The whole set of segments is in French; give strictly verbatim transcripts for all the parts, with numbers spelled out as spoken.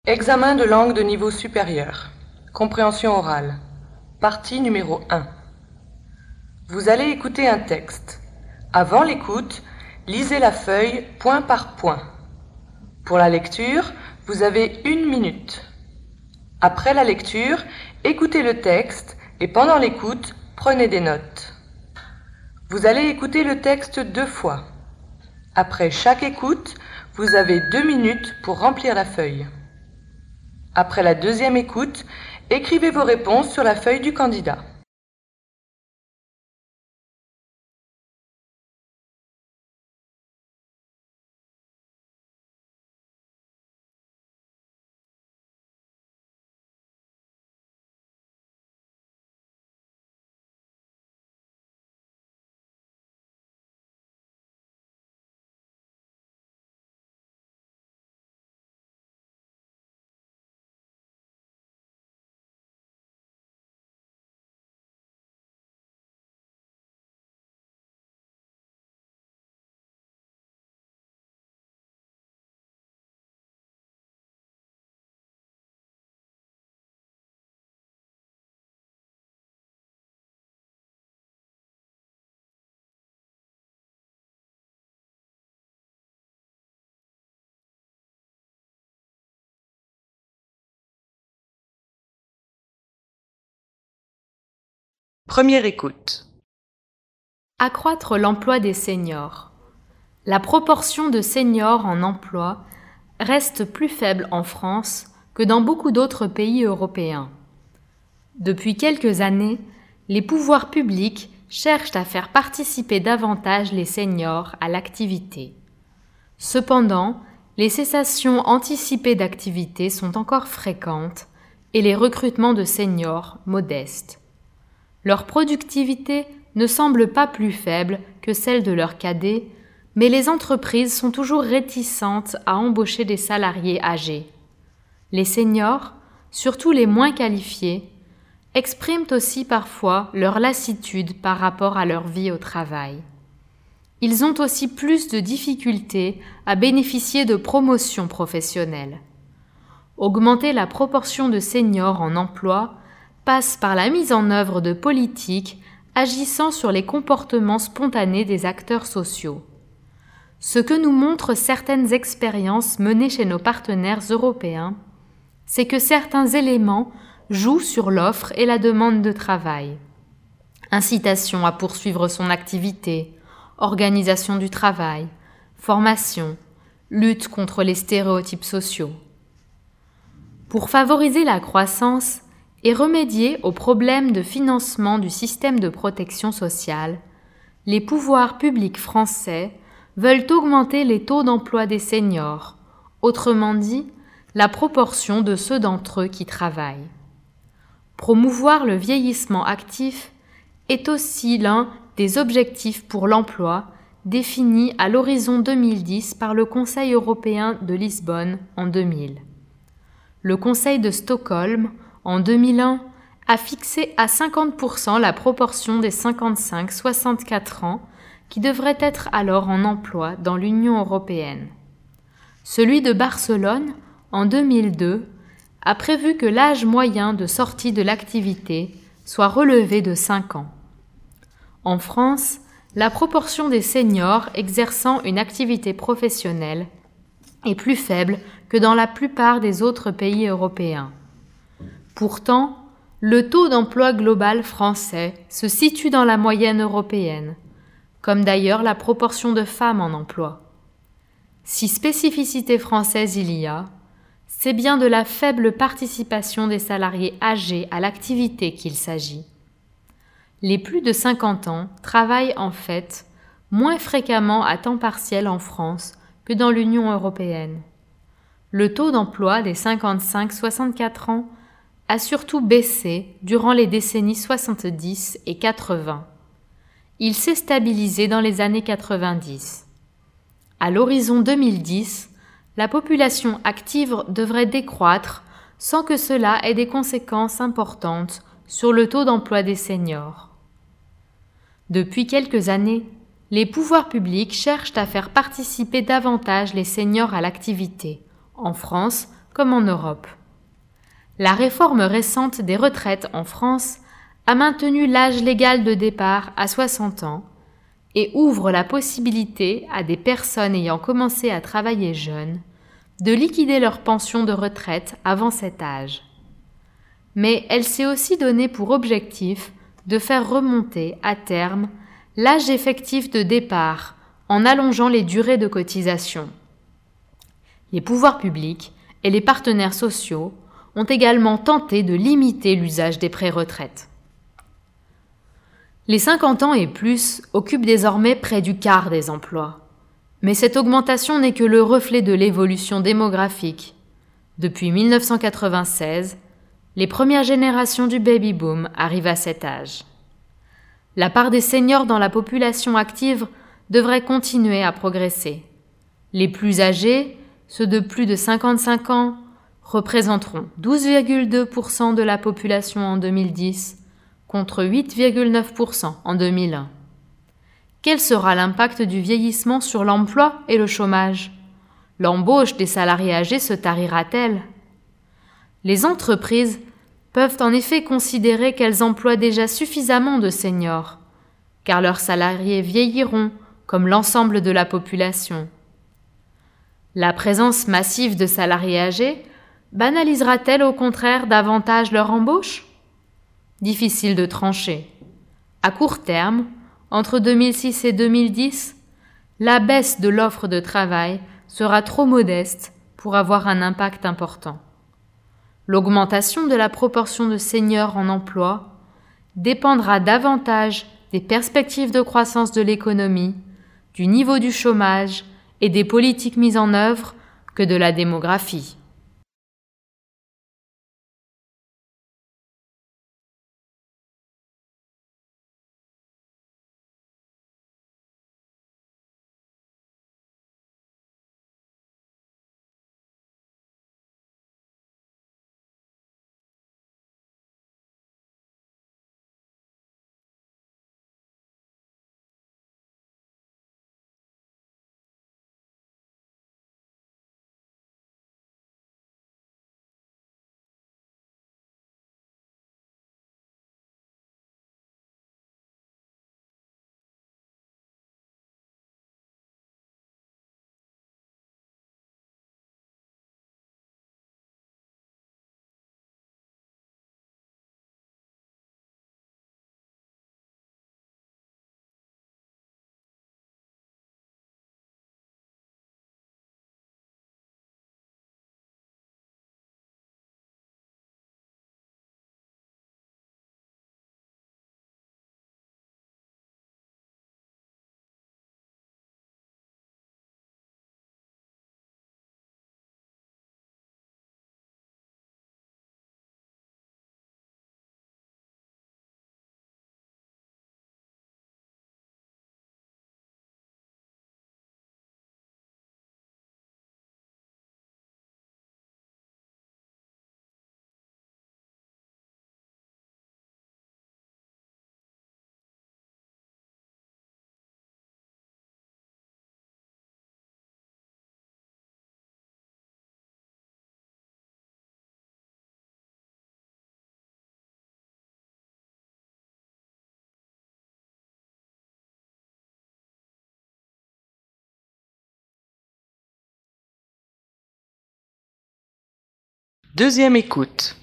Examen de langue de niveau supérieur. Compréhension orale. Partie numéro un. Vous allez écouter un texte. Avant l'écoute, lisez la feuille point par point. Pour la lecture, vous avez une minute. Après la lecture, écoutez le texte et pendant l'écoute, prenez des notes. Vous allez écouter le texte deux fois. Après chaque écoute, vous avez deux minutes pour remplir la feuille. Après la deuxième écoute, écrivez vos réponses sur la feuille du candidat. Première écoute. Accroître l'emploi des seniors. La proportion de seniors en emploi reste plus faible en France que dans beaucoup d'autres pays européens. Depuis quelques années, les pouvoirs publics cherchent à faire participer davantage les seniors à l'activité. Cependant, les cessations anticipées d'activité sont encore fréquentes et les recrutements de seniors modestes. Leur productivité ne semble pas plus faible que celle de leurs cadets, mais les entreprises sont toujours réticentes à embaucher des salariés âgés. Les seniors, surtout les moins qualifiés, expriment aussi parfois leur lassitude par rapport à leur vie au travail. Ils ont aussi plus de difficultés à bénéficier de promotions professionnelles. Augmenter la proportion de seniors en emploi passe par la mise en œuvre de politiques agissant sur les comportements spontanés des acteurs sociaux. Ce que nous montrent certaines expériences menées chez nos partenaires européens, c'est que certains éléments jouent sur l'offre et la demande de travail. Incitation à poursuivre son activité, organisation du travail, formation, lutte contre les stéréotypes sociaux. Pour favoriser la croissance et remédier aux problèmes de financement du système de protection sociale, les pouvoirs publics français veulent augmenter les taux d'emploi des seniors, autrement dit, la proportion de ceux d'entre eux qui travaillent. Promouvoir le vieillissement actif est aussi l'un des objectifs pour l'emploi définis à l'horizon deux mille dix par le Conseil européen de Lisbonne en deux mille. Le Conseil de Stockholm, en deux mille un, a fixé à cinquante pour cent la proportion des cinquante-cinq à soixante-quatre ans qui devraient être alors en emploi dans l'Union européenne. Celui de Barcelone, en deux mille deux, a prévu que l'âge moyen de sortie de l'activité soit relevé de cinq ans. En France, la proportion des seniors exerçant une activité professionnelle est plus faible que dans la plupart des autres pays européens. Pourtant, le taux d'emploi global français se situe dans la moyenne européenne, comme d'ailleurs la proportion de femmes en emploi. Si spécificité française il y a, c'est bien de la faible participation des salariés âgés à l'activité qu'il s'agit. Les plus de cinquante ans travaillent en fait moins fréquemment à temps partiel en France que dans l'Union européenne. Le taux d'emploi des cinquante-cinq à soixante-quatre ans a surtout baissé durant les décennies soixante-dix et quatre-vingts. Il s'est stabilisé dans les années quatre-vingt-dix. À l'horizon deux mille dix, la population active devrait décroître sans que cela ait des conséquences importantes sur le taux d'emploi des seniors. Depuis quelques années, les pouvoirs publics cherchent à faire participer davantage les seniors à l'activité, en France comme en Europe. La réforme récente des retraites en France a maintenu l'âge légal de départ à soixante ans et ouvre la possibilité à des personnes ayant commencé à travailler jeunes de liquider leur pension de retraite avant cet âge. Mais elle s'est aussi donnée pour objectif de faire remonter à terme l'âge effectif de départ en allongeant les durées de cotisation. Les pouvoirs publics et les partenaires sociaux ont également tenté de limiter l'usage des pré-retraites. Les cinquante ans et plus occupent désormais près du quart des emplois. Mais cette augmentation n'est que le reflet de l'évolution démographique. Depuis mille neuf cent quatre-vingt-seize, les premières générations du baby-boom arrivent à cet âge. La part des seniors dans la population active devrait continuer à progresser. Les plus âgés, ceux de plus de cinquante-cinq ans, représenteront douze virgule deux pour cent de la population en deux mille dix, contre huit virgule neuf pour cent en deux mille un. Quel sera l'impact du vieillissement sur l'emploi et le chômage? L'embauche des salariés âgés se tarira-t-elle? Les entreprises peuvent en effet considérer qu'elles emploient déjà suffisamment de seniors, car leurs salariés vieilliront comme l'ensemble de la population. La présence massive de salariés âgés banalisera-t-elle au contraire davantage leur embauche? Difficile de trancher. À court terme, entre deux mille six et deux mille dix, la baisse de l'offre de travail sera trop modeste pour avoir un impact important. L'augmentation de la proportion de seniors en emploi dépendra davantage des perspectives de croissance de l'économie, du niveau du chômage et des politiques mises en œuvre que de la démographie. Deuxième écoute.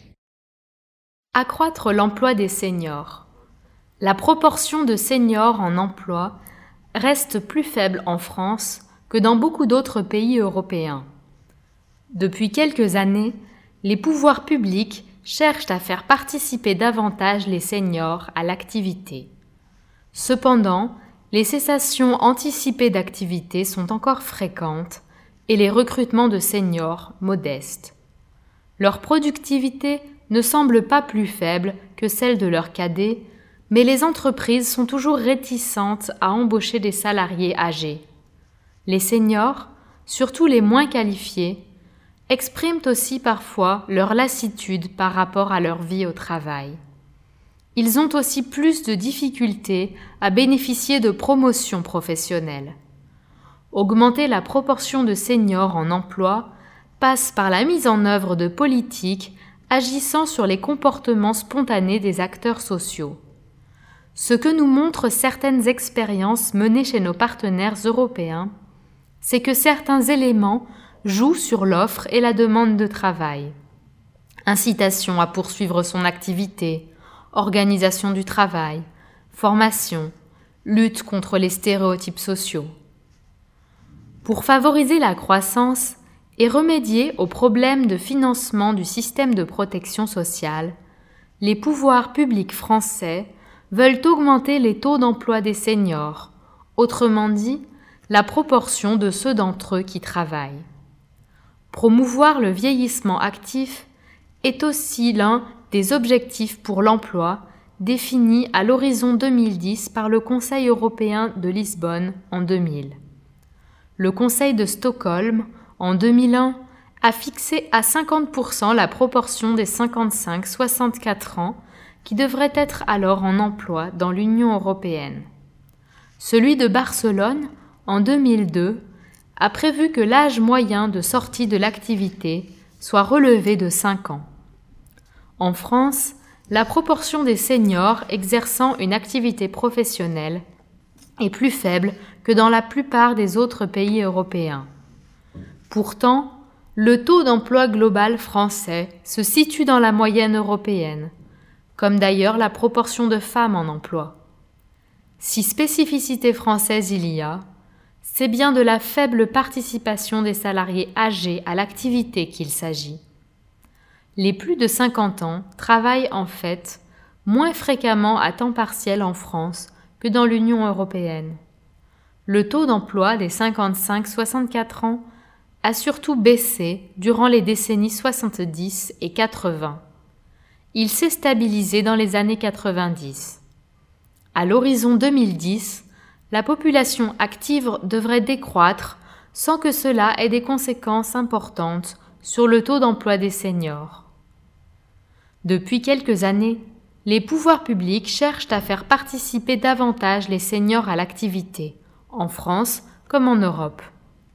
Accroître l'emploi des seniors. La proportion de seniors en emploi reste plus faible en France que dans beaucoup d'autres pays européens. Depuis quelques années, les pouvoirs publics cherchent à faire participer davantage les seniors à l'activité. Cependant, les cessations anticipées d'activité sont encore fréquentes et les recrutements de seniors modestes. Leur productivité ne semble pas plus faible que celle de leurs cadets, mais les entreprises sont toujours réticentes à embaucher des salariés âgés. Les seniors, surtout les moins qualifiés, expriment aussi parfois leur lassitude par rapport à leur vie au travail. Ils ont aussi plus de difficultés à bénéficier de promotions professionnelles. Augmenter la proportion de seniors en emploi passe par la mise en œuvre de politiques agissant sur les comportements spontanés des acteurs sociaux. Ce que nous montrent certaines expériences menées chez nos partenaires européens, c'est que certains éléments jouent sur l'offre et la demande de travail. Incitation à poursuivre son activité, organisation du travail, formation, lutte contre les stéréotypes sociaux. Pour favoriser la croissance et remédier aux problèmes de financement du système de protection sociale, les pouvoirs publics français veulent augmenter les taux d'emploi des seniors, autrement dit, la proportion de ceux d'entre eux qui travaillent. Promouvoir le vieillissement actif est aussi l'un des objectifs pour l'emploi définis à l'horizon deux mille dix par le Conseil européen de Lisbonne en deux mille. Le Conseil de Stockholm, en deux mille un, a fixé à cinquante pour cent la proportion des cinquante-cinq à soixante-quatre ans qui devraient être alors en emploi dans l'Union européenne. Celui de Barcelone, en deux mille deux, a prévu que l'âge moyen de sortie de l'activité soit relevé de cinq ans. En France, la proportion des seniors exerçant une activité professionnelle est plus faible que dans la plupart des autres pays européens. Pourtant, le taux d'emploi global français se situe dans la moyenne européenne, comme d'ailleurs la proportion de femmes en emploi. Si spécificité française il y a, c'est bien de la faible participation des salariés âgés à l'activité qu'il s'agit. Les plus de cinquante ans travaillent en fait moins fréquemment à temps partiel en France que dans l'Union européenne. Le taux d'emploi des cinquante-cinq à soixante-quatre ans a surtout baissé durant les décennies soixante-dix et quatre-vingts. Il s'est stabilisé dans les années quatre-vingt-dix. À l'horizon deux mille dix, la population active devrait décroître sans que cela ait des conséquences importantes sur le taux d'emploi des seniors. Depuis quelques années, les pouvoirs publics cherchent à faire participer davantage les seniors à l'activité, en France comme en Europe.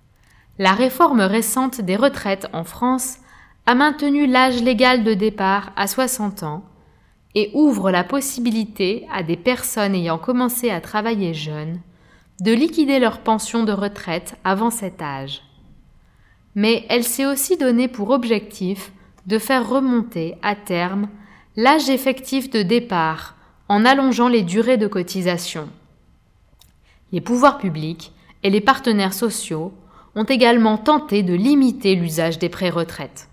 La réforme récente des retraites en France a maintenu l'âge légal de départ à soixante ans et ouvre la possibilité à des personnes ayant commencé à travailler jeunes de liquider leur pension de retraite avant cet âge. Mais elle s'est aussi donné pour objectif de faire remonter à terme l'âge effectif de départ en allongeant les durées de cotisation. Les pouvoirs publics et les partenaires sociaux ont également tenté de limiter l'usage des pré-retraites.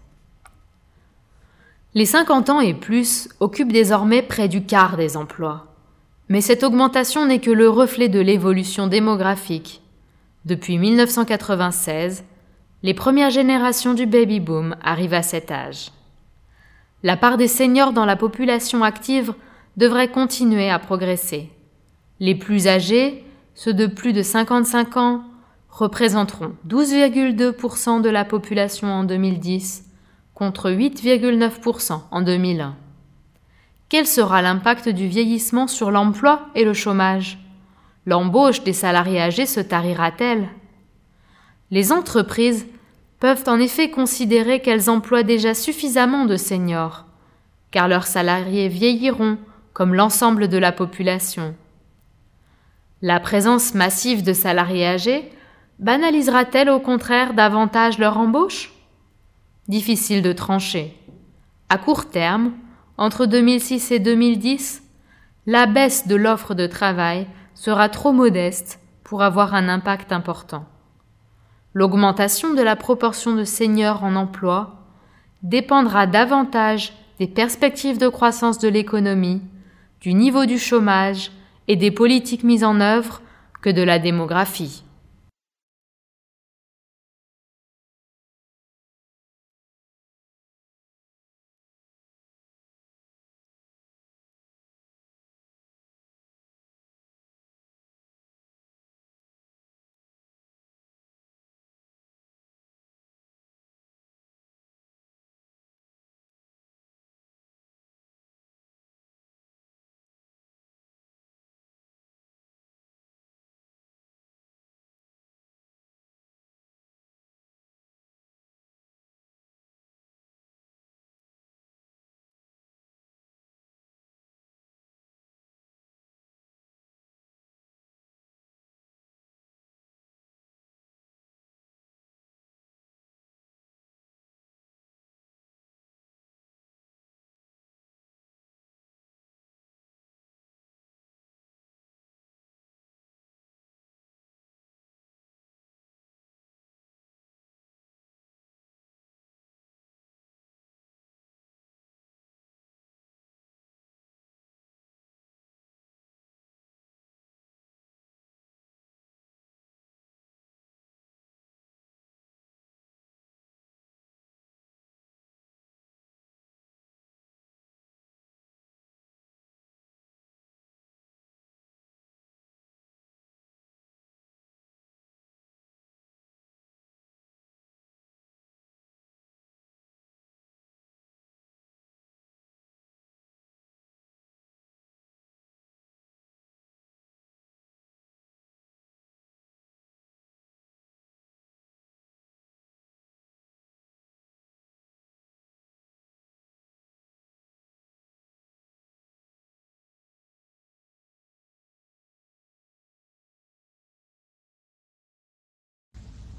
Les cinquante ans et plus occupent désormais près du quart des emplois. Mais cette augmentation n'est que le reflet de l'évolution démographique. Depuis mille neuf cent quatre-vingt-seize, les premières générations du baby-boom arrivent à cet âge. La part des seniors dans la population active devrait continuer à progresser. Les plus âgés, ceux de plus de cinquante-cinq ans, représenteront douze virgule deux pour cent de la population en deux mille dix, contre huit virgule neuf pour cent en deux mille un. Quel sera l'impact du vieillissement sur l'emploi et le chômage? L'embauche des salariés âgés se tarira-t-elle? Les entreprises peuvent en effet considérer qu'elles emploient déjà suffisamment de seniors, car leurs salariés vieilliront comme l'ensemble de la population. La présence massive de salariés âgés banalisera-t-elle au contraire davantage leur embauche? Difficile de trancher. À court terme, entre deux mille six et deux mille dix, la baisse de l'offre de travail sera trop modeste pour avoir un impact important. L'augmentation de la proportion de seniors en emploi dépendra davantage des perspectives de croissance de l'économie, du niveau du chômage et des politiques mises en œuvre que de la démographie.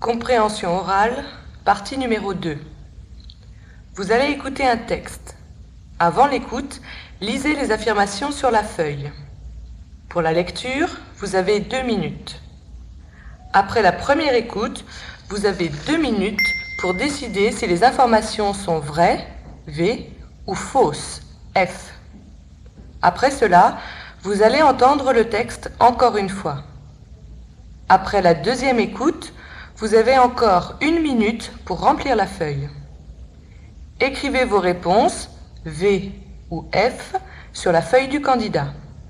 Compréhension orale, partie numéro deux. Vous allez écouter un texte. Avant l'écoute, lisez les affirmations sur la feuille. Pour la lecture, vous avez deux minutes. Après la première écoute, vous avez deux minutes pour décider si les informations sont vraies, V, ou fausses, F. Après cela, vous allez entendre le texte encore une fois. Après la deuxième écoute, vous avez encore une minute pour remplir la feuille. Écrivez vos réponses, V ou F, sur la feuille du candidat.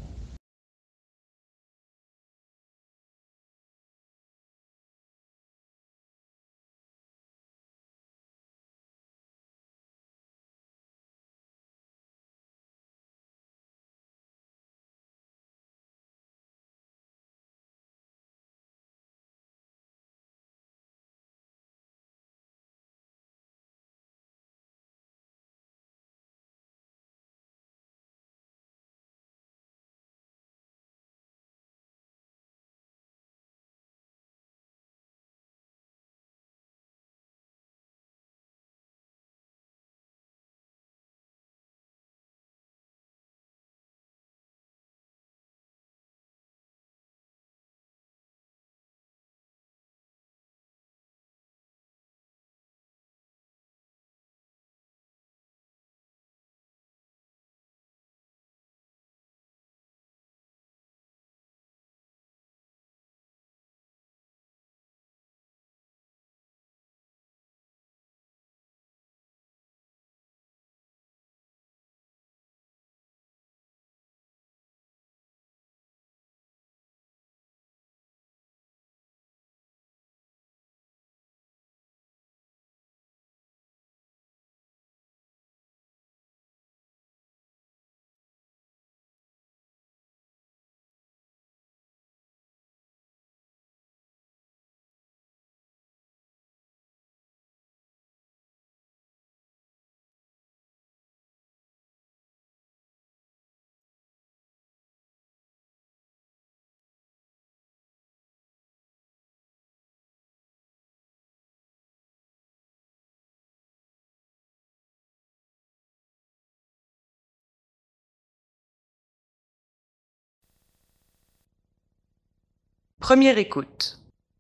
Première écoute.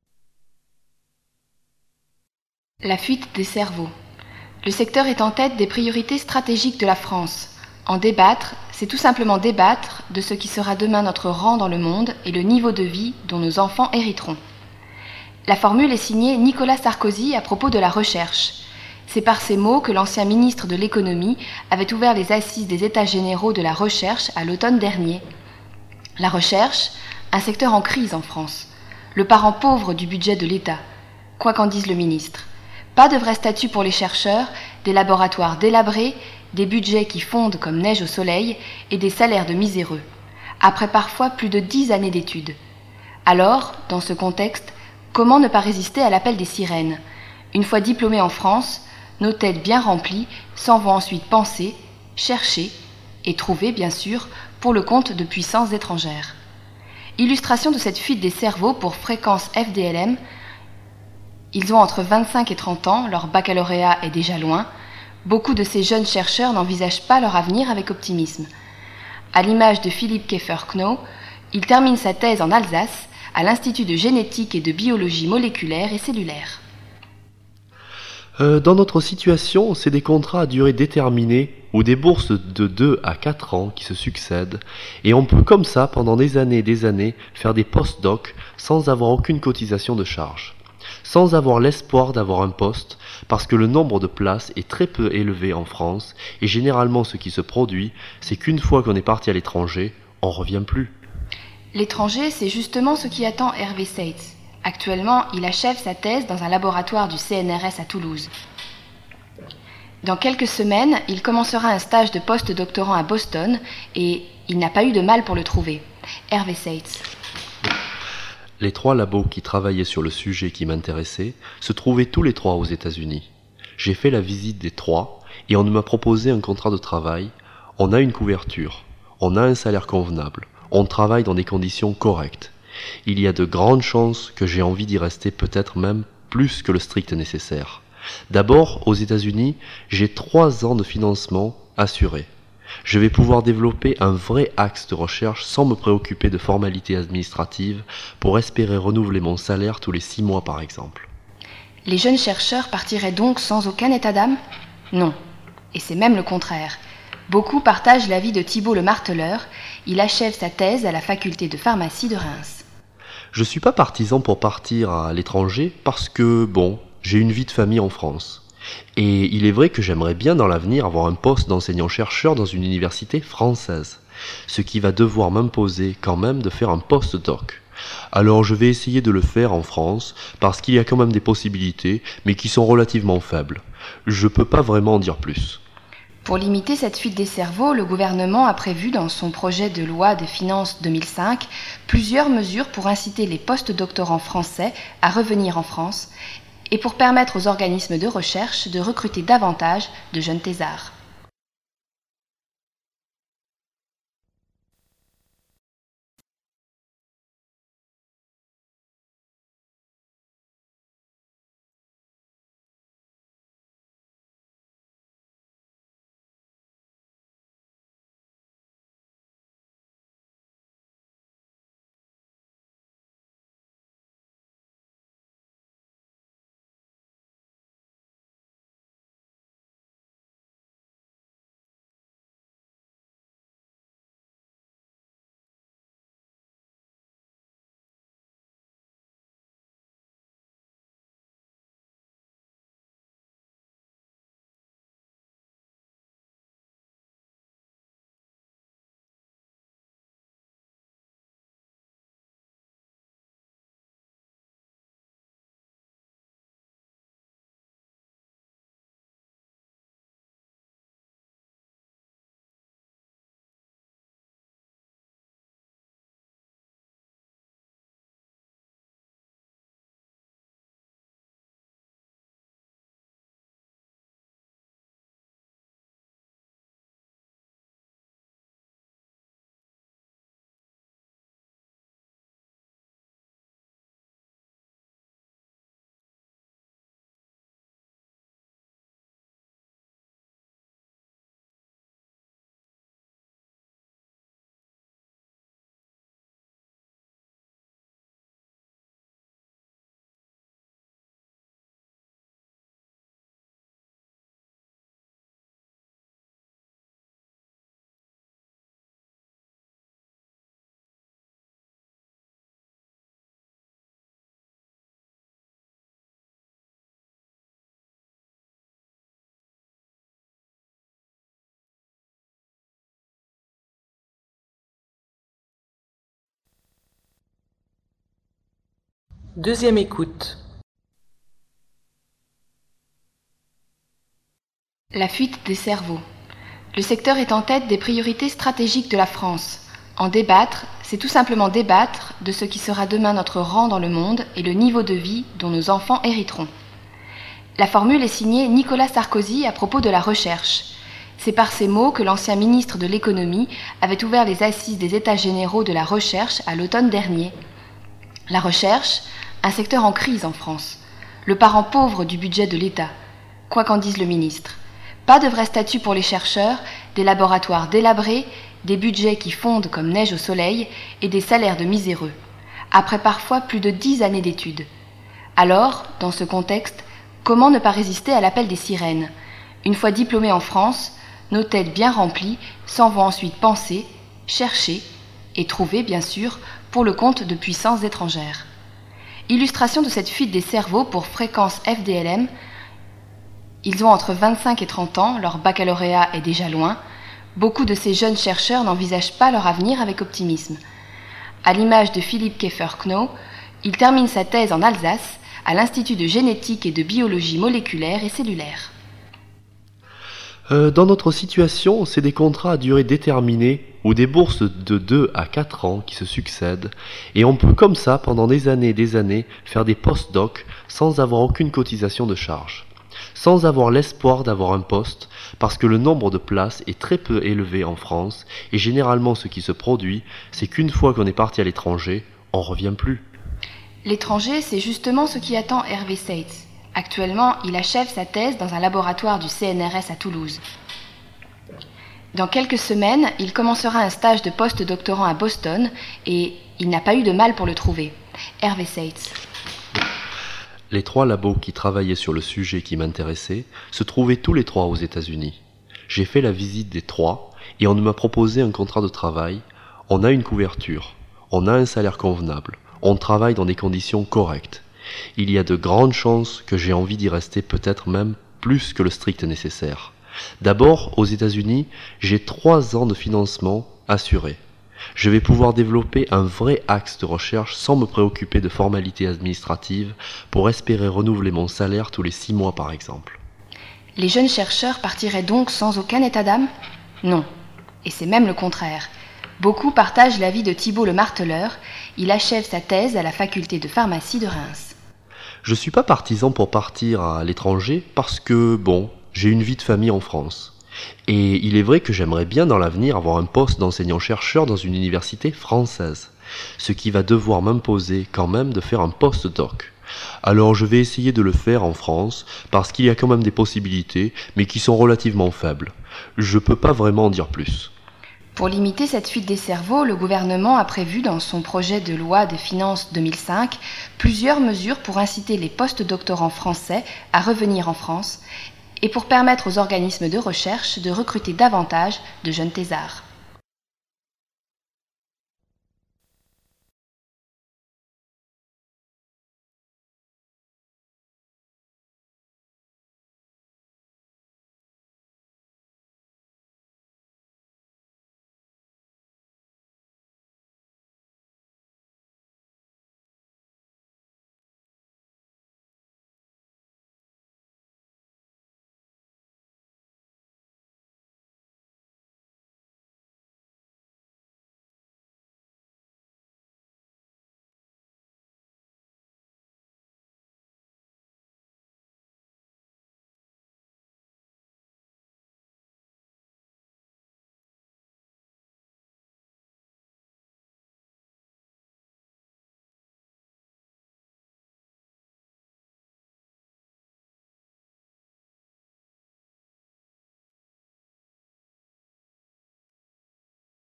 La fuite des cerveaux. Le secteur est en tête des priorités stratégiques de la France. En débattre, c'est tout simplement débattre de ce qui sera demain notre rang dans le monde et le niveau de vie dont nos enfants hériteront. La formule est signée Nicolas Sarkozy à propos de la recherche. C'est par ces mots que l'ancien ministre de l'économie avait ouvert les assises des États généraux de la recherche à l'automne dernier. La recherche, un secteur en crise en France, le parent pauvre du budget de l'État, quoi qu'en dise le ministre. Pas de vrai statut pour les chercheurs, des laboratoires délabrés, des budgets qui fondent comme neige au soleil et des salaires de miséreux, après parfois plus de dix années d'études. Alors, dans ce contexte, comment ne pas résister à l'appel des sirènes? Une fois diplômés en France, nos têtes bien remplies s'en vont ensuite penser, chercher et trouver, bien sûr, pour le compte de puissances étrangères. Illustration de cette fuite des cerveaux pour fréquence F D L M. Ils ont entre vingt-cinq et trente ans, leur baccalauréat est déjà loin. Beaucoup de ces jeunes chercheurs n'envisagent pas leur avenir avec optimisme. À l'image de Philippe Keffer-Know, il termine sa thèse en Alsace, à l'Institut de génétique et de biologie moléculaire et cellulaire. Euh, dans notre situation, c'est des contrats à durée déterminée ou des bourses de deux à quatre ans qui se succèdent, et on peut comme ça, pendant des années et des années, faire des post-doc sans avoir aucune cotisation de charge, sans avoir l'espoir d'avoir un poste, parce que le nombre de places est très peu élevé en France, et généralement ce qui se produit, c'est qu'une fois qu'on est parti à l'étranger, on ne revient plus. L'étranger, c'est justement ce qui attend Hervé Seitz. Actuellement, il achève sa thèse dans un laboratoire du C N R S à Toulouse. Dans quelques semaines, il commencera un stage de post-doctorant à Boston et il n'a pas eu de mal pour le trouver. Hervé Seitz. Les trois labos qui travaillaient sur le sujet qui m'intéressait se trouvaient tous les trois aux États-Unis. J'ai fait la visite des trois et on m'a proposé un contrat de travail. On a une couverture, on a un salaire convenable, on travaille dans des conditions correctes. Il y a de grandes chances que j'ai envie d'y rester peut-être même plus que le strict nécessaire. D'abord, aux États-Unis, j'ai trois ans de financement assuré. Je vais pouvoir développer un vrai axe de recherche sans me préoccuper de formalités administratives pour espérer renouveler mon salaire tous les six mois par exemple. Les jeunes chercheurs partiraient donc sans aucun état d'âme ? Non. Et c'est même le contraire. Beaucoup partagent l'avis de Thibault le Marteleur. Il achève sa thèse à la faculté de pharmacie de Reims. Je suis pas partisan pour partir à l'étranger parce que, bon, j'ai une vie de famille en France. Et il est vrai que j'aimerais bien dans l'avenir avoir un poste d'enseignant-chercheur dans une université française, ce qui va devoir m'imposer quand même de faire un post-doc. Alors je vais essayer de le faire en France, parce qu'il y a quand même des possibilités, mais qui sont relativement faibles. Je peux pas vraiment en dire plus. Pour limiter cette fuite des cerveaux, le gouvernement a prévu dans son projet de loi des finances deux mille cinq plusieurs mesures pour inciter les post-doctorants français à revenir en France et pour permettre aux organismes de recherche de recruter davantage de jeunes thésards. Deuxième écoute. La fuite des cerveaux. Le secteur est en tête des priorités stratégiques de la France. En débattre, c'est tout simplement débattre de ce qui sera demain notre rang dans le monde et le niveau de vie dont nos enfants hériteront. La formule est signée Nicolas Sarkozy à propos de la recherche. C'est par ces mots que l'ancien ministre de l'économie avait ouvert les assises des États généraux de la recherche à l'automne dernier. La recherche, un secteur en crise en France, le parent pauvre du budget de l'État, quoi qu'en dise le ministre. Pas de vrai statut pour les chercheurs, des laboratoires délabrés, des budgets qui fondent comme neige au soleil et des salaires de miséreux, après parfois plus de dix années d'études. Alors, dans ce contexte, comment ne pas résister à l'appel des sirènes ? Une fois diplômés en France, nos têtes bien remplies s'en vont ensuite penser, chercher et trouver, bien sûr, pour le compte de puissances étrangères. Illustration de cette fuite des cerveaux pour Fréquence F D L M. Ils ont entre vingt-cinq et trente ans, leur baccalauréat est déjà loin. Beaucoup de ces jeunes chercheurs n'envisagent pas leur avenir avec optimisme. À l'image de Philippe Kieffer-Knau, il termine sa thèse en Alsace, à l'Institut de génétique et de biologie moléculaire et cellulaire. Euh, dans notre situation, c'est des contrats à durée déterminée ou des bourses de deux à quatre ans qui se succèdent et on peut comme ça pendant des années et des années faire des post-docs sans avoir aucune cotisation de charge, sans avoir l'espoir d'avoir un poste parce que le nombre de places est très peu élevé en France et généralement ce qui se produit, c'est qu'une fois qu'on est parti à l'étranger, on ne revient plus. L'étranger, c'est justement ce qui attend Hervé Seitz. Actuellement, il achève sa thèse dans un laboratoire du C N R S à Toulouse. Dans quelques semaines, il commencera un stage de post-doctorant à Boston et il n'a pas eu de mal pour le trouver. Hervé Seitz. Les trois labos qui travaillaient sur le sujet qui m'intéressait se trouvaient tous les trois aux États-Unis. J'ai fait la visite des trois et on m'a proposé un contrat de travail. On a une couverture, on a un salaire convenable, on travaille dans des conditions correctes. Il y a de grandes chances que j'ai envie d'y rester, peut-être même plus que le strict nécessaire. D'abord, aux États-Unis, j'ai trois ans de financement assuré. Je vais pouvoir développer un vrai axe de recherche sans me préoccuper de formalités administratives pour espérer renouveler mon salaire tous les six mois par exemple. Les jeunes chercheurs partiraient donc sans aucun état d'âme ? Non. Et c'est même le contraire. Beaucoup partagent l'avis de Thibault le Marteleur. Il achève sa thèse à la faculté de pharmacie de Reims. Je suis pas partisan pour partir à l'étranger parce que, bon, j'ai une vie de famille en France. Et il est vrai que j'aimerais bien dans l'avenir avoir un poste d'enseignant-chercheur dans une université française, ce qui va devoir m'imposer quand même de faire un post-doc. Alors je vais essayer de le faire en France, parce qu'il y a quand même des possibilités, mais qui sont relativement faibles. Je peux pas vraiment en dire plus. Pour limiter cette fuite des cerveaux, le gouvernement a prévu dans son projet de loi des finances deux mille cinq plusieurs mesures pour inciter les post-doctorants français à revenir en France et pour permettre aux organismes de recherche de recruter davantage de jeunes thésards.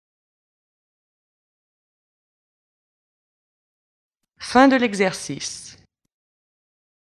Fin de l'exercice.